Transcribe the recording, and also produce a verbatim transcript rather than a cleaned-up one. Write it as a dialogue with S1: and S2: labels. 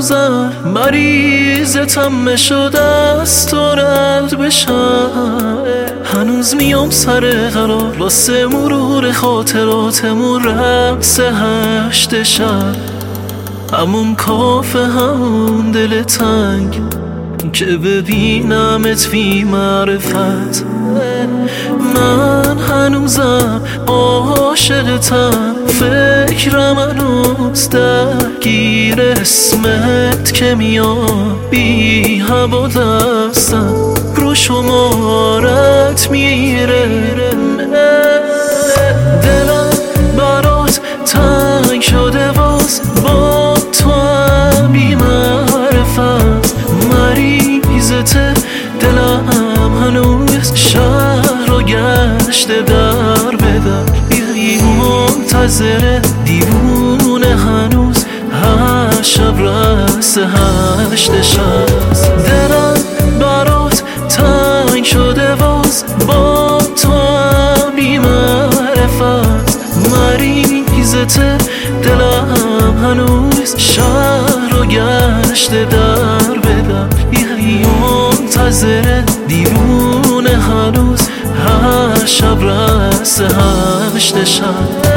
S1: هنوزم مریضتم شده است و رد بشم. هنوز میام سر قرار واسه مرور خاطراتمون رقص هشت شب، همون کافه همون دل تنگ که ببینمت بی معرفت. من هنوزم عاشقتم، فکرم هنوز درگیر اسمت که میاد بی هوا دستم رو شمارت میره. دلم برات تنگ شده باز با تو هم بی معرفت. مریضت دلم هنوز شهر رو گشته در بدر، منتظر دیوونه هنوز هر شب رس هشت شب. دلم برات تنگ شده باز با تو هم بی معرفت. مریضت دلم هنوز شهر رو گشته در بدر، منتظر دیوونه هنوز هر شب رس هشت شب.